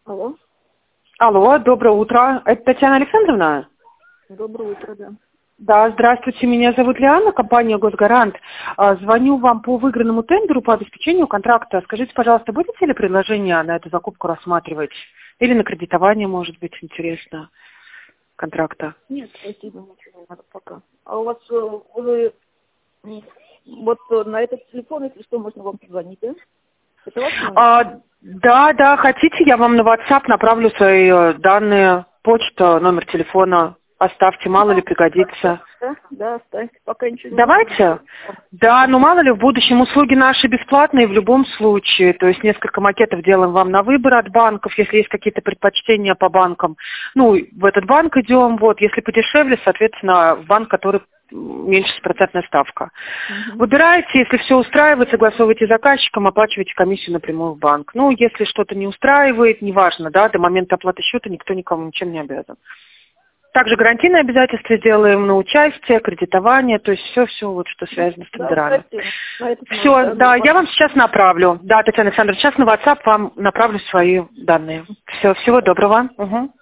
Алло. Алло, доброе утро. Это Татьяна Александровна? Доброе утро, да. Да, здравствуйте, меня зовут Лиана, компания «Госгарант». Звоню вам по выигранному тендеру по обеспечению контракта. Скажите, пожалуйста, будете ли предложение на эту закупку рассматривать? Или на кредитование, может быть, интересно, контракта? Нет, спасибо, ничего не надо пока. А у вас вы вот на этот телефон, если что, можно вам позвонить, да? Это ваш номер? Да, хотите, я вам на WhatsApp направлю свои данные, почта, номер телефона. Оставьте, мало ли пригодится. Да, оставьте, пока ничего не Давайте. Да, но мало ли в будущем услуги наши бесплатные в любом случае. То есть несколько макетов делаем вам на выбор от банков, если есть какие-то предпочтения по банкам. Ну, в этот банк идем, вот. Если подешевле, соответственно, в банк, который меньше процентная ставка. Выбирайте, если все устраивает, согласовывайте с заказчиком, оплачивайте комиссию напрямую в банк. Ну, если что-то не устраивает, неважно, да, до момента оплаты счета никто никому ничем не обязан. Также гарантийные обязательства делаем на участие, кредитование, то есть все, вот, что связано с тендерами. Все, да, я вам сейчас направлю. Да, Татьяна Александровна, сейчас на WhatsApp вам направлю свои данные. Все, всего доброго. Угу.